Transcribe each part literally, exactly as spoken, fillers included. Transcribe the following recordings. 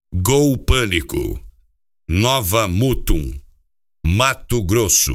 Gol Pânico, Nova Mutum, Mato Grosso.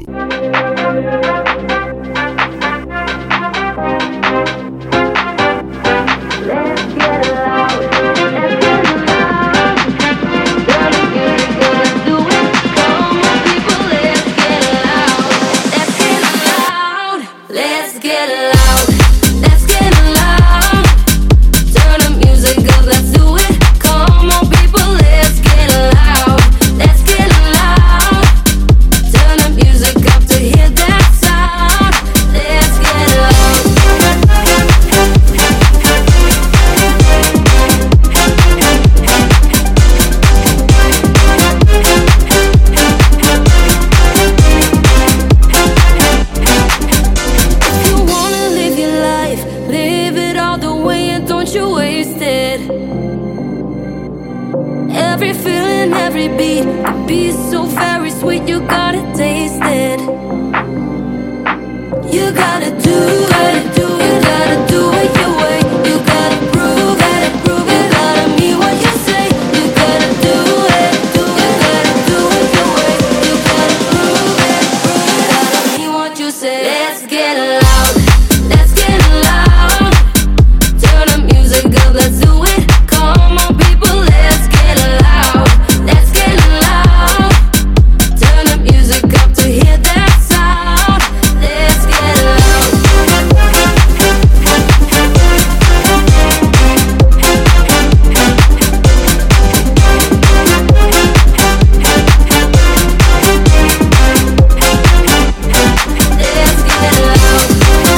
Every feeling, every beat, the beat's so very sweet, you gotta taste it. You gotta do it, do it, you gotta do it your way. You gotta prove it, prove it, gotta mean what you say. You gotta do it, do it, gotta do it your way. You gotta prove it, prove it, gotta mean what you say. Let's get loud, let's get loud. Turn the music up, let's do it. Come on people, let's get loud. Let's get loud. Turn the music up to hear that sound. Let's get loud. Let's get loud.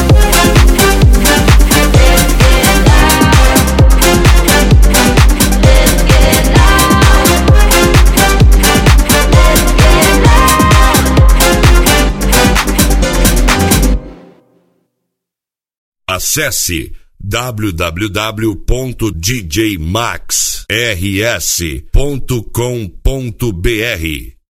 Acesse w w w ponto d j max r s ponto com ponto b r.